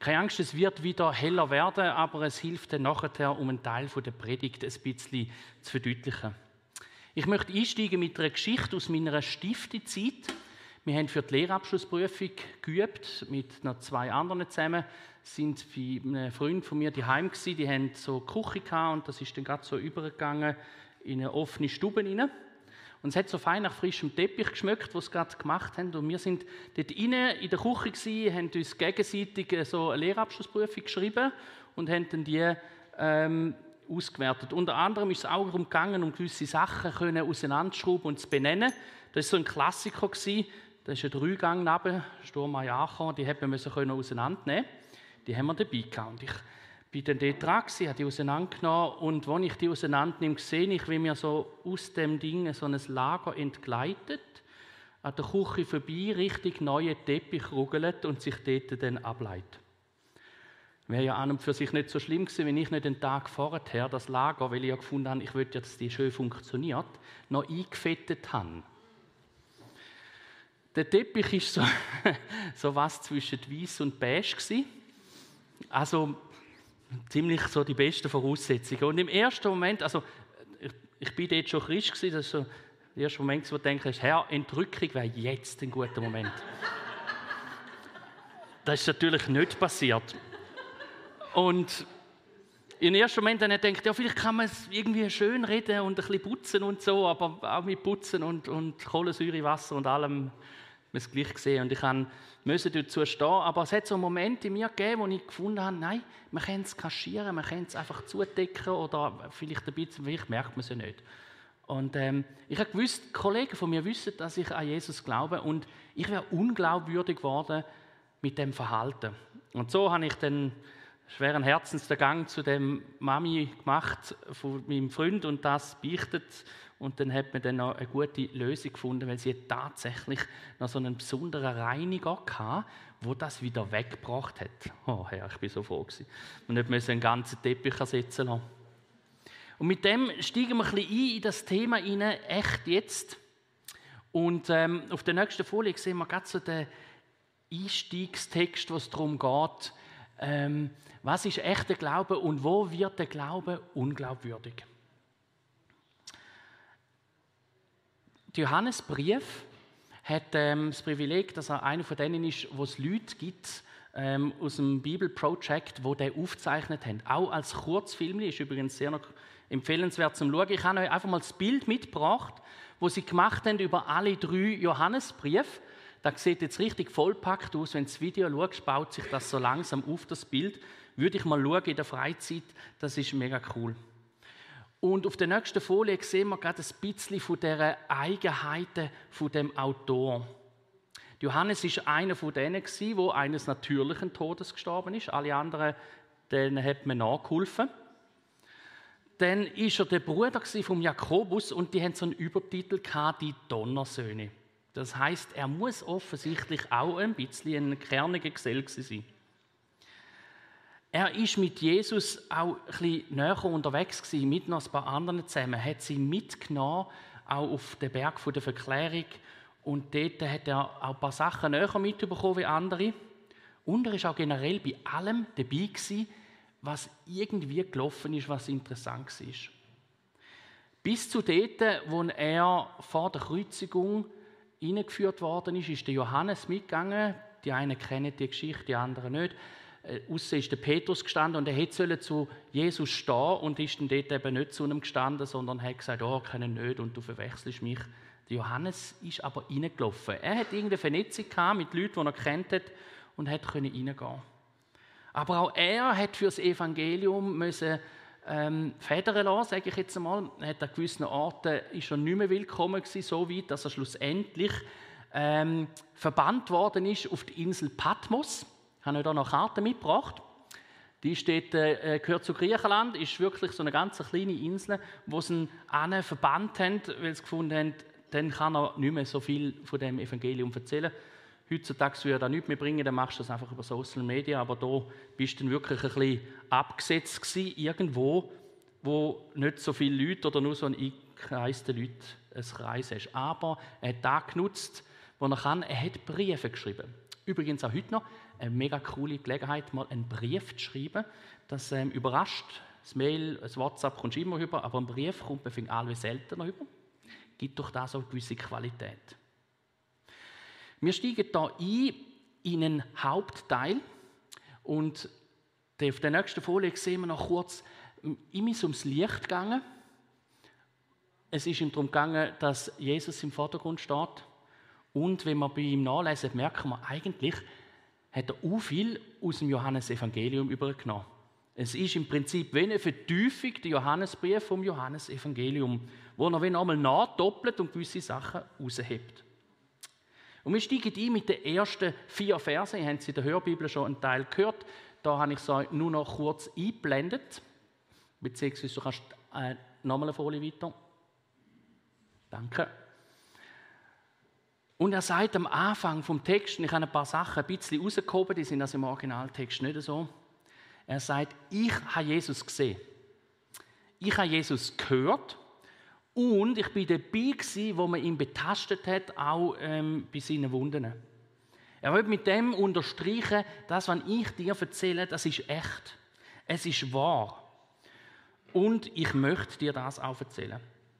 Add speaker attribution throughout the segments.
Speaker 1: Keine Angst, es wird wieder heller werden, aber es hilft dann nachher, um einen Teil der Predigt ein bisschen zu verdeutlichen. Ich möchte einsteigen mit einer Geschichte aus meiner Stiftezeit. Wir haben für die Lehrabschlussprüfung geübt, mit noch 2 anderen zusammen. Sind bei einem Freund von mir daheim gsi. Die haben so eine Küche gehabt und das ist dann gerade so übergegangen in eine offene Stube rein. Und es hat so fein nach frischem Teppich geschmeckt, was sie gerade gemacht haben. Und wir sind dort innen in der Küche gsi, haben uns gegenseitig so eine Lehrabschlussprüfung geschrieben und haben dann die ausgewertet. Unter anderem ist es auch darum gegangen, um gewisse Sachen auseinanderschrauben und zu benennen. Das war so ein Klassiker gewesen. Da ist ein 3-Gang neben, Sturm angekommen, die hätten wir auseinandernehmen. Die haben wir dabei gehabt. Und ich bin dann dort dran gewesen, habe die auseinandergenommen. Und als ich die auseinandernehme, sehe ich, wie mir so aus dem Ding so ein Lager entgleitet, an der Küche vorbei, richtig neue Teppich ruggelt und sich dort dann ableitet. Wäre ja an und für sich nicht so schlimm gewesen, wenn ich nicht den Tag vorher das Lager, weil ich ja gefunden habe, ich möchte, dass die schön funktioniert, noch eingefettet habe. Der Teppich war so was zwischen Weiss und Beige gewesen. Also ziemlich so die besten Voraussetzungen. Und im ersten Moment, also ich bin dort schon Christ gewesen, das ist so der erste Moment, wo du denkst, Herr, Entrückung wäre jetzt ein guter Moment. Das ist natürlich nicht passiert. Und im ersten Moment dann denkt, ja, vielleicht kann man es irgendwie schön reden und ein bisschen putzen und so, aber auch mit Putzen und Kohlensäurewasser und allem wir es gleich gesehen. Und ich musste dazu stehen. Aber es hat so einen Moment in mir gegeben, wo ich gefunden habe, nein, man kann es kaschieren, man kann es einfach zudecken oder vielleicht ein bisschen, vielleicht merkt man es ja nicht. Und ich habe gewusst, Kollegen von mir wissen, dass ich an Jesus glaube und ich wäre unglaubwürdig geworden mit dem Verhalten. Und so habe ich dann schweren Herzens den Gang zu dem Mami gemacht von meinem Freund und das beichtet. Und dann hat man dann noch eine gute Lösung gefunden, weil sie tatsächlich noch so einen besonderen Reiniger hatte, der das wieder weggebracht hat. Oh Herr, ich bin so froh gewesen. Und nicht müssen einen ganzen Teppich ersetzen lassen. Und mit dem steigen wir ein bisschen ein in das Thema rein, echt jetzt. Und auf der nächsten Folie sehen wir gerade so den Einstiegstext, wo es darum geht, was ist echter Glaube und wo wird der Glaube unglaubwürdig? Der Johannesbrief hat das Privileg, dass er einer von denen ist, wo es Leute gibt aus dem Bible Project, die den aufgezeichnet haben. Auch als Kurzfilm, ist übrigens sehr noch empfehlenswert zum Schauen. Ich habe euch einfach mal das Bild mitgebracht, wo sie gemacht haben über alle 3 Johannesbriefe. Das sieht jetzt richtig vollpackt aus. Wenn du das Video schaust, baut sich das so langsam auf, das Bild. Würde ich mal schauen in der Freizeit, das ist mega cool. Und auf der nächsten Folie sehen wir gerade ein bisschen von dieser Eigenheiten von dem Autor. Johannes war einer von denen, der eines natürlichen Todes gestorben ist. Alle anderen, denen hat man nachgeholfen. Dann war er der Bruder von Jakobus und die haben so einen Übertitel gehabt, die Donnersöhne. Das heisst, er muss offensichtlich auch ein bisschen ein kerniger Gesell sein. Er war mit Jesus auch ein bisschen näher unterwegs gewesen, mit noch ein paar anderen zusammen. Er hat sie mitgenommen, auch auf den Berg der Verklärung. Und dort hat er auch ein paar Sachen näher mitbekommen wie andere. Und er war auch generell bei allem dabei gewesen, was irgendwie gelaufen ist, was interessant war. Bis zu dort, wo er vor der Kreuzigung eingeführt worden ist der Johannes mitgegangen. Die einen kennen die Geschichte, die anderen nicht. Aussen ist der Petrus gestanden und er hätte zu Jesus stehen und ist dann dort eben nicht zu ihm gestanden, sondern hat gesagt, oh, ich kenne ihn nicht und du verwechselst mich. Der Johannes ist aber reingelaufen. Er hat irgendeine Vernetzung gehabt mit Leuten, die er kennt hat und hat reingehen können. Aber auch er hat für das Evangelium müssen federn lassen, sage ich jetzt einmal. Er hat an gewissen Orten ist er nicht mehr willkommen gewesen, so weit, dass er schlussendlich verbannt worden ist auf die Insel Patmos. Ich habe euch da noch Karten mitgebracht. Die steht, gehört zu Griechenland, ist wirklich so eine ganz kleine Insel, wo sie ihn verbannt haben, weil sie gefunden haben, dann kann er nicht mehr so viel von dem Evangelium erzählen. Heutzutage würde er das nichts mehr bringen, dann machst du das einfach über Social Media, aber da bist du dann wirklich ein bisschen abgesetzt gewesen, irgendwo, wo nicht so viele Leute oder nur so ein eingekreiste Leute ein Kreis hast. Aber er hat das genutzt, was er kann. Er hat Briefe geschrieben. Übrigens auch heute noch eine mega coole Gelegenheit, mal einen Brief zu schreiben. Das überrascht. Das Mail, das WhatsApp kommst du immer rüber, aber ein Brief kommt man allweil seltener rüber. Gibt durch das auch eine gewisse Qualität. Wir steigen hier ein in einen Hauptteil und auf der nächsten Folie sehen wir noch kurz, ihm ist ums Licht gegangen. Es ist ihm darum gegangen, dass Jesus im Vordergrund steht. Und wenn wir bei ihm nachlesen, merken wir, eigentlich hat er auch viel aus dem Johannesevangelium übergenommen. Es ist im Prinzip wie eine Vertiefung der Johannesbrief vom Johannesevangelium, wo er nochmal nachdoppelt und gewisse Sachen raushebt. Und wir steigen ein mit den ersten 4 Versen. Ihr habt es in der Hörbibel schon einen Teil gehört. Da habe ich es euch nur noch kurz eingeblendet. Beziehungsweise du kannst nochmal eine Folie weiter. Danke. Und er sagt am Anfang vom Text, und ich habe ein paar Sachen ein bisschen rausgehoben, die sind also im Originaltext nicht so. Er sagt, ich habe Jesus gesehen. Ich habe Jesus gehört und ich bin dabei gewesen, wo man ihn betastet hat, auch bei seinen Wunden. Er will mit dem unterstreichen, das, was ich dir erzähle, das ist echt. Es ist wahr. Und ich möchte dir das auch erzählen.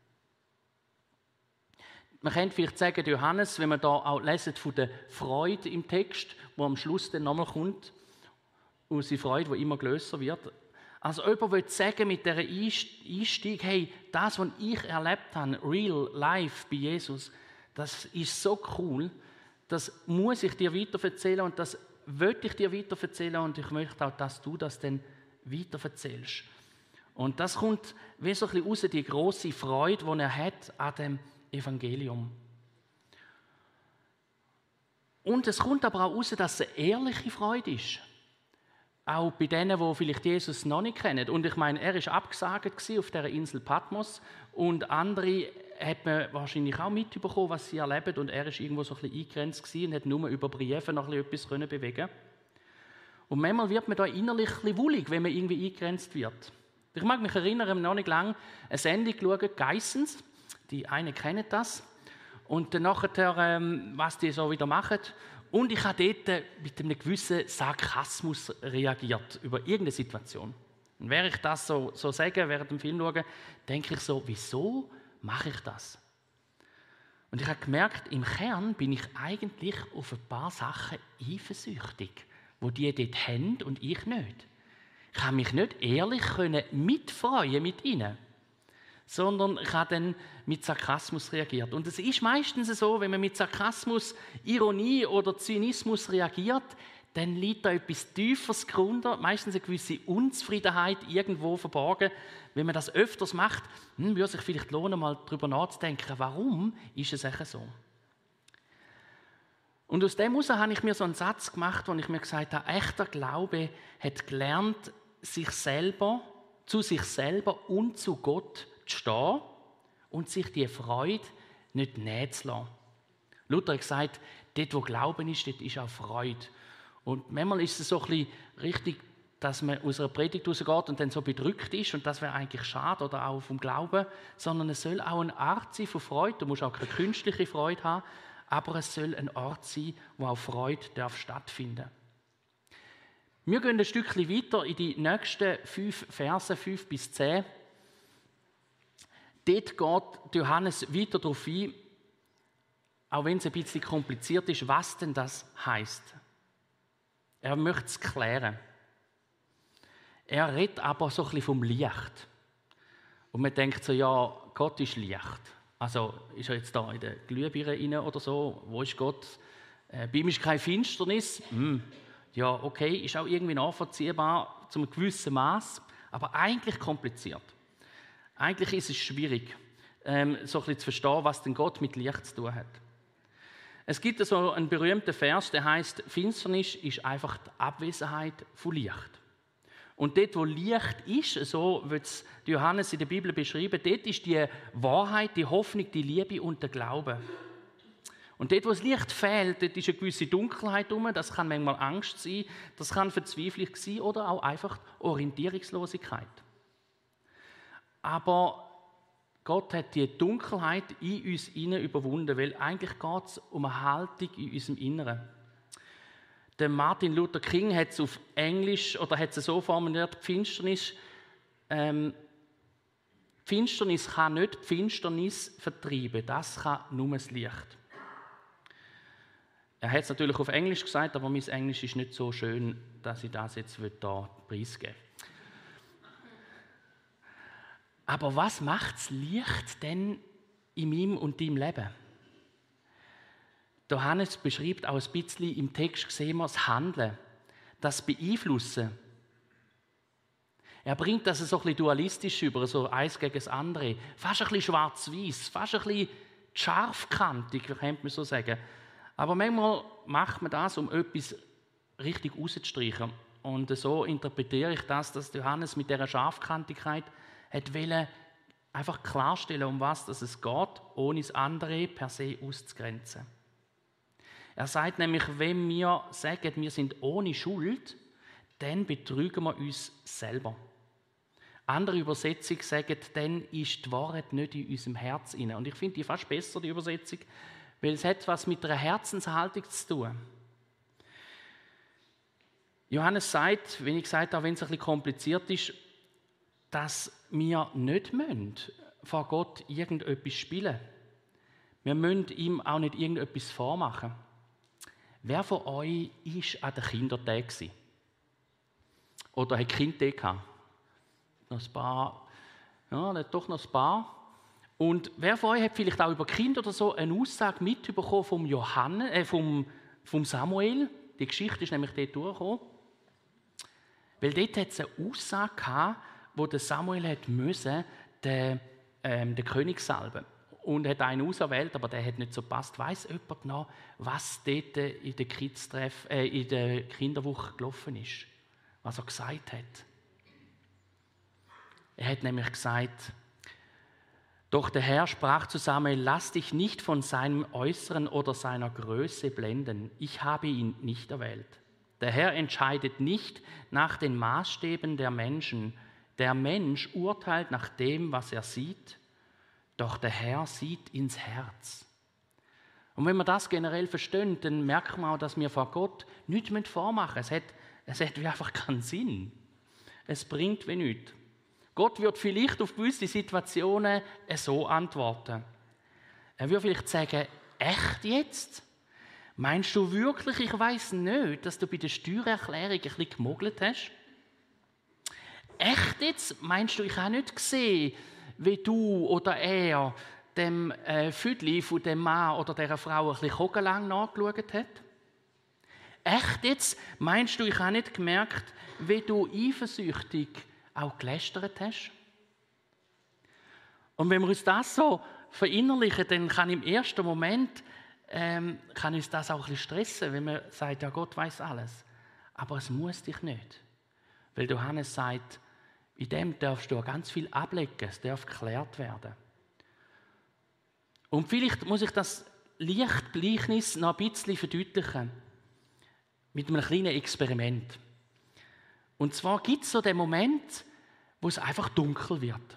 Speaker 1: Man könnte vielleicht sagen, Johannes, wenn man da auch lesen von der Freude im Text, wo am Schluss dann nochmal kommt, unsere Freude, die immer grösser wird. Also jemand will sagen mit dieser Einstieg, hey, das, was ich erlebt habe, real life bei Jesus, das ist so cool, das muss ich dir weiterverzählen und das will ich dir weiterverzählen und ich möchte auch, dass du das dann weiterverzählst. Und das kommt wie so ein bisschen raus, die grosse Freude, die er hat an dem Evangelium. Und es kommt aber auch raus, dass es eine ehrliche Freude ist. Auch bei denen, die vielleicht Jesus noch nicht kennen. Und ich meine, er war abgesagt auf dieser Insel Patmos und andere hat man wahrscheinlich auch mitbekommen, was sie erleben. Und er war irgendwo so ein bisschen eingegrenzt gewesen und hat nur über Briefe noch etwas bewegen. Und manchmal wird man da innerlich ein bisschen wullig, wenn man irgendwie eingegrenzt wird. Ich mag mich erinnern, noch nicht lange eine Sendung geschaut, Geissens. Die einen kennen das. Und dann nachher, was die so wieder machen. Und ich habe dort mit einem gewissen Sarkasmus reagiert über irgendeine Situation. Und während ich das so sage, während dem Film schaue, denke ich so, wieso mache ich das? Und ich habe gemerkt, im Kern bin ich eigentlich auf ein paar Sachen eifersüchtig, die dort haben und ich nicht. Ich habe mich nicht ehrlich mitfreuen mit ihnen, sondern ich habe dann mit Sarkasmus reagiert. Und es ist meistens so, wenn man mit Sarkasmus, Ironie oder Zynismus reagiert, dann liegt da etwas Tieferes darunter, meistens eine gewisse Unzufriedenheit irgendwo verborgen. Wenn man das öfters macht, würde es sich vielleicht lohnen, mal darüber nachzudenken, warum ist es eigentlich so? Und aus dem heraus habe ich mir so einen Satz gemacht, wo ich mir gesagt habe, echter Glaube hat gelernt, zu sich selber und zu Gott zu stehen und sich die Freude nicht nehmen zu lassen. Luther hat gesagt, dort wo Glauben ist, dort ist auch Freude. Und manchmal ist es so ein bisschen richtig, dass man aus einer Predigt rausgeht und dann so bedrückt ist und das wäre eigentlich schade oder auch vom Glauben, sondern es soll auch eine Art sein von Freude. Du musst auch keine künstliche Freude haben, aber es soll ein Ort sein, wo auch Freude stattfinden darf. Wir gehen ein Stückchen weiter in die nächsten 5 Verse, 5 bis 10. Dort geht Johannes weiter darauf ein, auch wenn es ein bisschen kompliziert ist, was denn das heisst. Er möchte es klären. Er redet aber so ein bisschen vom Licht. Und man denkt so, ja, Gott ist Licht. Also ist er jetzt da in der Glühbirne rein oder so? Wo ist Gott? Bei ihm ist keine Finsternis. Ja, okay, ist auch irgendwie nachvollziehbar zu einem gewissen Maß, aber eigentlich kompliziert. Eigentlich ist es schwierig, so ein bisschen zu verstehen, was denn Gott mit Licht zu tun hat. Es gibt so einen berühmten Vers, der heißt: Finsternis ist einfach die Abwesenheit von Licht. Und dort, wo Licht ist, so wird es Johannes in der Bibel beschrieben, dort ist die Wahrheit, die Hoffnung, die Liebe und der Glaube. Und dort, wo das Licht fehlt, dort ist eine gewisse Dunkelheit herum. Das kann manchmal Angst sein, das kann Verzweiflung sein oder auch einfach Orientierungslosigkeit. Aber Gott hat die Dunkelheit in uns innen überwunden, weil eigentlich geht es um eine Haltung in unserem Inneren. Der Martin Luther King hat es auf Englisch oder hat es so formuliert: Finsternis kann nicht die Finsternis vertreiben, das kann nur das Licht. Er hat es natürlich auf Englisch gesagt, aber mein Englisch ist nicht so schön, dass ich das jetzt hier preisgeben will. Aber was macht das Licht denn in meinem und deinem Leben? Der Hannes beschreibt auch ein bisschen, im Text sehen wir das Handeln, das Beeinflussen. Er bringt das so ein bisschen dualistisch über, so eins gegen das andere. Fast ein bisschen schwarz-weiß, fast ein bisschen scharfkantig, könnte man so sagen. Aber manchmal macht man das, um etwas richtig rauszustreichen. Und so interpretiere ich das, dass Johannes mit dieser Scharfkantigkeit wollte einfach klarstellen, um was es geht, ohne das andere per se auszugrenzen. Er sagt nämlich, wenn wir sagen, wir sind ohne Schuld, dann betrügen wir uns selber. Andere Übersetzungen sagen, dann ist die Wahrheit nicht in unserem Herz inne. Und ich finde die fast besser, die Übersetzung, weil es hat was mit einer Herzenshaltung zu tun. Johannes sagt, wenn ich gesagt habe, wenn es ein bisschen kompliziert ist, dass wir nicht vor Gott irgendetwas spielen müssen. Wir müssen ihm auch nicht irgendetwas vormachen. Wer von euch war an den Kindertagen? Oder hat Kindtag gehabt? Noch ein paar. Ja, doch noch ein paar. Und wer von euch hat vielleicht auch über Kinder oder so eine Aussage mitbekommen vom Samuel? Die Geschichte ist nämlich dort durchgekommen. Weil dort hat es eine Aussage gehabt, wo der Samuel hat müssen, den König salben. Und hat einen auserwählt, aber der hat nicht so gepasst. Weiss jemand noch, was dort in der Kinderwoche gelaufen ist? Was er gesagt hat? Er hat nämlich gesagt, doch der Herr sprach zu Samuel, lass dich nicht von seinem Äußeren oder seiner Größe blenden. Ich habe ihn nicht erwählt. Der Herr entscheidet nicht nach den Maßstäben der Menschen. Der Mensch urteilt nach dem, was er sieht. Doch der Herr sieht ins Herz. Und wenn wir das generell verstehen, dann merken wir auch, dass wir vor Gott nichts vormachen müssen. Es hat wie einfach keinen Sinn. Es bringt wie nichts. Gott wird vielleicht auf gewisse Situationen so antworten. Er würde vielleicht sagen, echt jetzt? Meinst du wirklich, ich weiss nicht, dass du bei der Steuererklärung ein bisschen gemogelt hast? Echt jetzt? Meinst du, ich habe nicht gesehen, wie du oder er dem Füdli von dem Mann oder dieser Frau ein bisschen kogenlang nachgeschaut hat? Echt jetzt? Meinst du, ich habe nicht gemerkt, wie du eifersüchtig auch gelästert hast? Und wenn wir uns das so verinnerlichen, dann kann im ersten Moment kann uns das auch ein bisschen stressen, wenn man sagt, ja, Gott weiß alles. Aber es muss dich nicht. Weil Johannes sagt, in dem darfst du ganz viel ablegen, es darf geklärt werden. Und vielleicht muss ich das Lichtgleichnis noch ein bisschen verdeutlichen. Mit einem kleinen Experiment. Und zwar gibt es so den Moment, wo es einfach dunkel wird.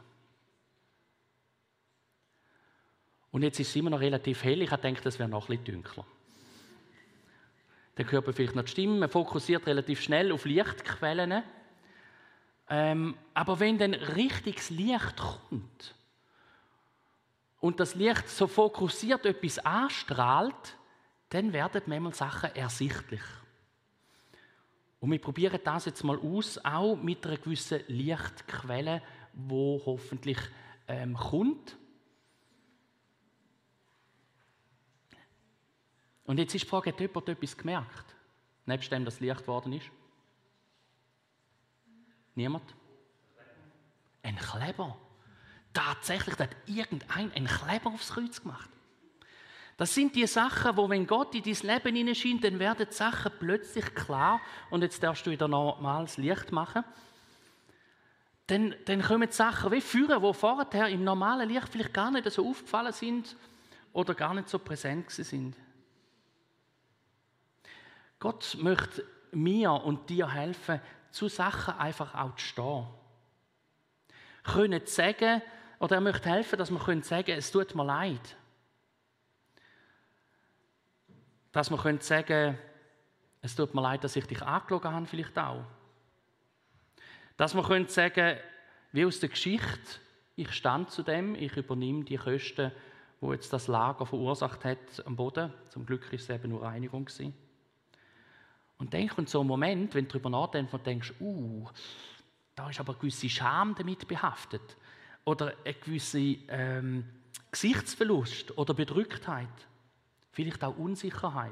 Speaker 1: Und jetzt ist es immer noch relativ hell. Ich habe gedacht, es wäre noch ein bisschen dunkler. Dann hört man vielleicht noch die Stimme. Man fokussiert relativ schnell auf Lichtquellen. Aber wenn dann richtiges Licht kommt und das Licht so fokussiert etwas anstrahlt, dann werden manchmal Sachen ersichtlich. Und wir probieren das jetzt mal aus, auch mit einer gewissen Lichtquelle, die hoffentlich kommt. Und jetzt ist die Frage, hat jemand etwas gemerkt, nebst dem das Licht geworden ist? Niemand? Ein Kleber. Tatsächlich hat irgendein einen Kleber aufs Kreuz gemacht. Das sind die Sachen, wo, wenn Gott in dein Leben hineinscheint, dann werden die Sachen plötzlich klar. Und jetzt darfst du wieder normales Licht machen. Dann kommen die Sachen wie Führer, die vorher im normalen Licht vielleicht gar nicht so aufgefallen sind oder gar nicht so präsent sind. Gott möchte mir und dir helfen, zu Sachen einfach auch zu stehen. Können sagen, oder er möchte helfen, dass wir sagen können, es tut mir leid. Dass wir sagen können, Es tut mir leid, dass ich dich angelogen habe, vielleicht auch. Dass wir sagen können, wie aus der Geschichte, ich stand zu dem, ich übernehme die Kosten, die jetzt das Lager verursacht hat am Boden. Zum Glück war es eben nur Reinigung gewesen. Und dann kommt so ein Moment, wenn du darüber nachdenkst und denkst, da ist aber eine gewisse Scham damit behaftet. Oder eine gewisse Gesichtsverlust oder Bedrücktheit. Vielleicht auch Unsicherheit.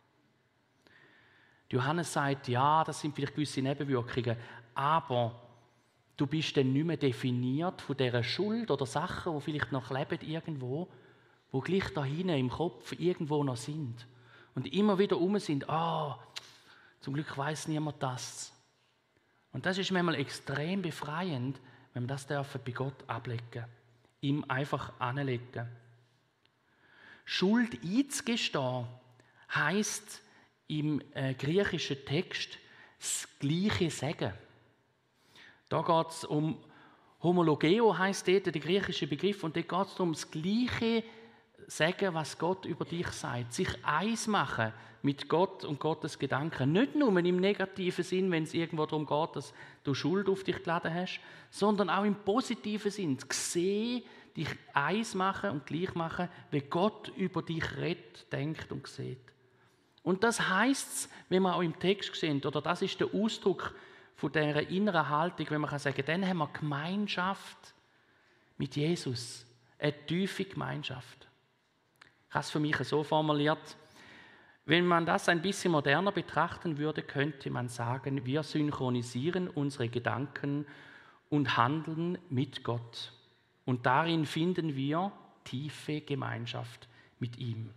Speaker 1: Johannes sagt, ja, das sind vielleicht gewisse Nebenwirkungen, aber du bist dann nicht mehr definiert von dieser Schuld oder Sachen, die vielleicht noch leben irgendwo, die gleich da hinten im Kopf irgendwo noch sind. Und immer wieder sind, zum Glück weiss niemand das. Und das ist manchmal extrem befreiend, wenn wir das bei Gott ablegen, ihm einfach anlegen. Schuld einzugestehen heisst im griechischen Text das Gleiche sagen. Da geht es um Homologeo, heisst dort der griechische Begriff, und dort geht es darum, das Gleiche sagen, was Gott über dich sagt. Sich eins machen mit Gott und Gottes Gedanken. Nicht nur im negativen Sinn, wenn es irgendwo darum geht, dass du Schuld auf dich geladen hast, sondern auch im positiven Sinn. Sehen, dich eins machen und gleich machen, wie Gott über dich redet, denkt und sieht. Und das heisst, wenn wir auch im Text sehen, oder das ist der Ausdruck von dieser inneren Haltung, wenn man kann sagen, dann haben wir Gemeinschaft mit Jesus, eine tiefe Gemeinschaft. Ich habe es für mich so formuliert, wenn man das ein bisschen moderner betrachten würde, könnte man sagen, wir synchronisieren unsere Gedanken und Handeln mit Gott. Und darin finden wir tiefe Gemeinschaft mit ihm.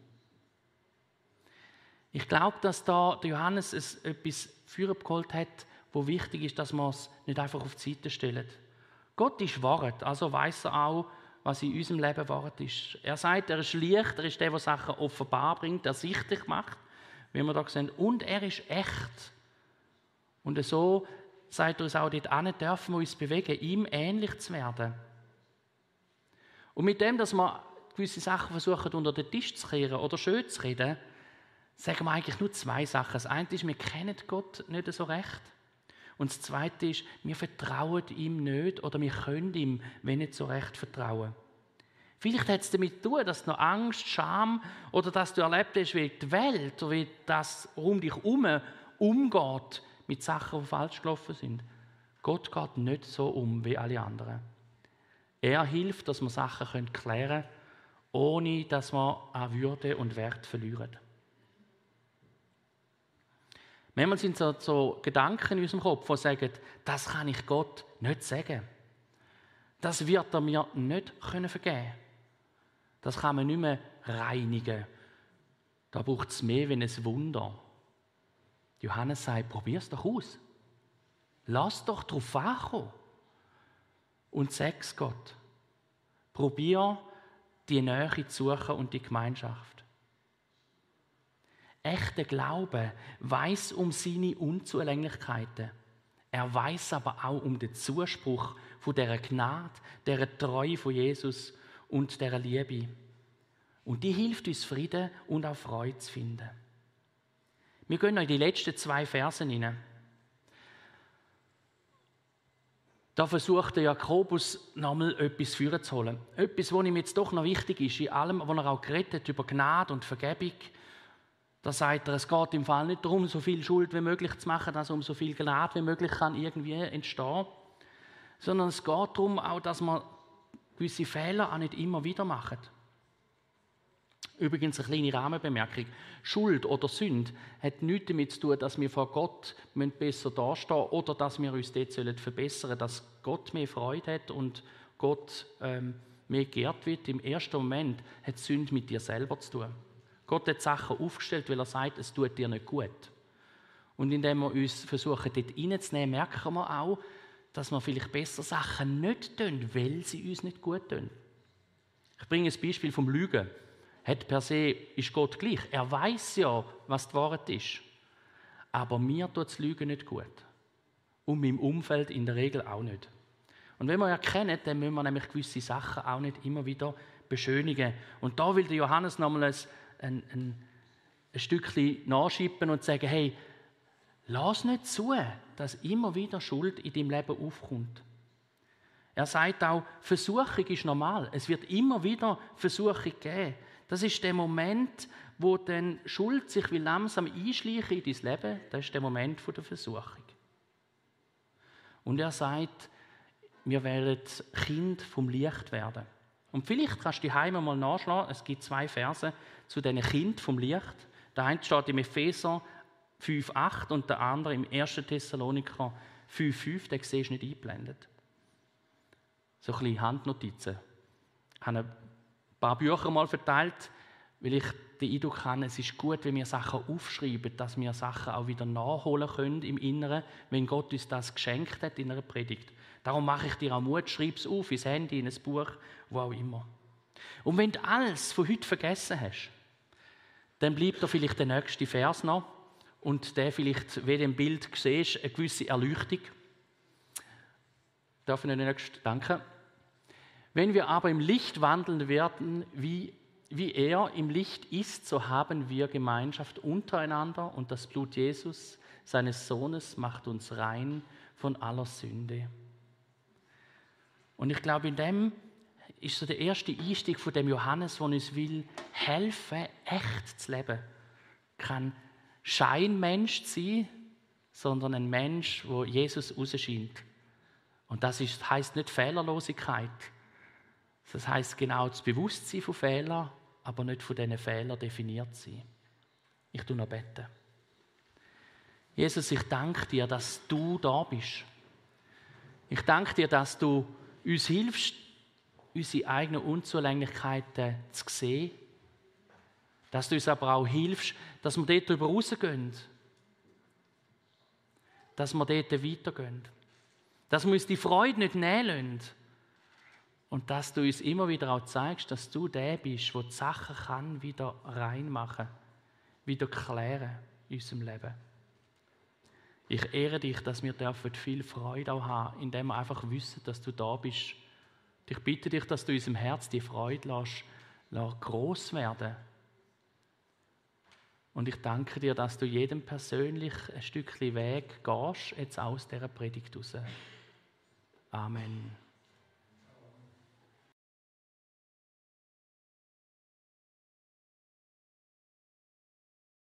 Speaker 1: Ich glaube, dass da der Johannes etwas vorgeholt hat, wo wichtig ist, dass man es nicht einfach auf die Seite stellt. Gott ist Wort, also weiss er auch, was in unserem Leben Wort ist. Er sagt, er ist Licht, er ist der Sachen offenbar bringt, ersichtlich macht, wie wir da sehen, und er ist echt. Und so sagt er uns auch, dort hin dürfen wir uns bewegen, ihm ähnlich zu werden. Und mit dem, dass wir gewisse Sachen versuchen, unter den Tisch zu kehren oder schön zu reden, sagen wir eigentlich nur zwei Sachen. Das eine ist, wir kennen Gott nicht so recht. Und das Zweite ist, wir vertrauen ihm nicht oder wir können ihm, wenn nicht so recht, vertrauen. Vielleicht hat es damit zu tun, dass du noch Angst, Scham oder dass du erlebt hast, wie die Welt oder wie das um dich herum umgeht mit Sachen, die falsch gelaufen sind. Gott geht nicht so um wie alle anderen. Er hilft, dass wir Sachen klären können, ohne dass wir an Würde und Wert verlieren. Manchmal sind so Gedanken in unserem Kopf, die sagen, das kann ich Gott nicht sagen. Das wird er mir nicht vergeben können. Das kann man nicht mehr reinigen. Da braucht es mehr wie ein Wunder. Johannes sagt, probier es doch aus. Lass doch darauf ankommen. Und sag es Gott. Probier die Nähe zu suchen und die Gemeinschaft. Echter Glaube weiss um seine Unzulänglichkeiten. Er weiss aber auch um den Zuspruch von dieser Gnade, dieser Treue von Jesus und dieser Liebe. Und die hilft uns, Frieden und auch Freude zu finden. Wir gehen noch in die letzten 2 Versen hinein. Da versucht der Jakobus nochmal etwas vorzuholen. Etwas, was ihm jetzt doch noch wichtig ist, in allem, was er auch geredet hat über Gnade und Vergebung. Da sagt er, es geht im Fall nicht darum, so viel Schuld wie möglich zu machen, dass um so viel Gnade wie möglich kann irgendwie entstehen. Sondern es geht darum, auch, dass man gewisse Fehler auch nicht immer wieder machen. Übrigens eine kleine Rahmenbemerkung. Schuld oder Sünde hat nichts damit zu tun, dass wir vor Gott besser dastehen oder dass wir uns dort verbessern sollen, dass Gott mehr Freude hat und Gott mehr geehrt wird. Im ersten Moment hat Sünde mit dir selber zu tun. Gott hat Sachen aufgestellt, weil er sagt, es tut dir nicht gut. Und indem wir uns versuchen, dort reinzunehmen, merken wir auch, dass wir vielleicht besser Sachen nicht tun, weil sie uns nicht gut tun. Ich bringe ein Beispiel vom Lügen. Per se ist Gott gleich. Er weiß ja, was die Wahrheit ist. Aber mir tut das Lügen nicht gut. Und meinem Umfeld in der Regel auch nicht. Und wenn wir erkennen, dann müssen wir nämlich gewisse Sachen auch nicht immer wieder beschönigen. Und da will der Johannes nochmal ein Stückchen nachschieben und sagen, hey, lass nicht zu, dass immer wieder Schuld in deinem Leben aufkommt. Er sagt auch, Versuchung ist normal. Es wird immer wieder Versuchung geben. Das ist der Moment, wo dann Schuld sich wie langsam einschleicht in dein Leben. Das ist der Moment der Versuchung. Und er sagt, wir werden Kind vom Licht werden. Und vielleicht kannst du daheim mal nachschlagen, es gibt 2 Verse zu diesen Kind vom Licht. Der eine steht im Epheser 5,8 und der andere im 1. Thessaloniker 5,5. Den siehst du nicht eingeblendet. So ein bisschen Handnotizen. Ich habe ein paar Bücher mal verteilt, weil ich den Eindruck habe, es ist gut, wenn wir Sachen aufschreiben, dass wir Sachen auch wieder nachholen können im Inneren, wenn Gott uns das geschenkt hat in einer Predigt. Darum mache ich dir auch Mut, schreib es auf, ins Handy, in ein Buch, wo auch immer. Und wenn du alles von heute vergessen hast, dann bleibt da vielleicht der nächste Vers noch und der vielleicht, wie du im Bild siehst, eine gewisse Erleuchtung. Darf ich den nächsten danken? Wenn wir aber im Licht wandeln werden, wie er im Licht ist, so haben wir Gemeinschaft untereinander und das Blut Jesus, seines Sohnes, macht uns rein von aller Sünde. Und ich glaube, in dem ist so der erste Einstieg von dem Johannes, der uns will helfen, echt zu leben. Kein Scheinmensch sein, sondern ein Mensch, wo Jesus rausscheint. Und das heisst nicht Fehlerlosigkeit. Das heisst genau das Bewusstsein von Fehlern, aber nicht von diesen Fehlern definiert sein. Ich tue noch beten. Jesus, ich danke dir, dass du da bist. Ich danke dir, dass du uns hilfst, unsere eigenen Unzulänglichkeiten zu sehen. Dass du uns aber auch hilfst, dass wir dort darüber rausgehen. Dass wir dort weitergehen. Dass wir uns die Freude nicht nehmen lassen. Und dass du uns immer wieder auch zeigst, dass du der bist, der die Sachen kann wieder reinmachen, wieder klären in unserem Leben. Ich ehre dich, dass wir viel Freude auch haben, indem wir einfach wissen, dass du da bist. Und ich bitte dich, dass du in unserem Herz die Freude lässt gross werden. Und ich danke dir, dass du jedem persönlich ein Stückchen Weg gehst, jetzt aus dieser Predigt raus. Amen.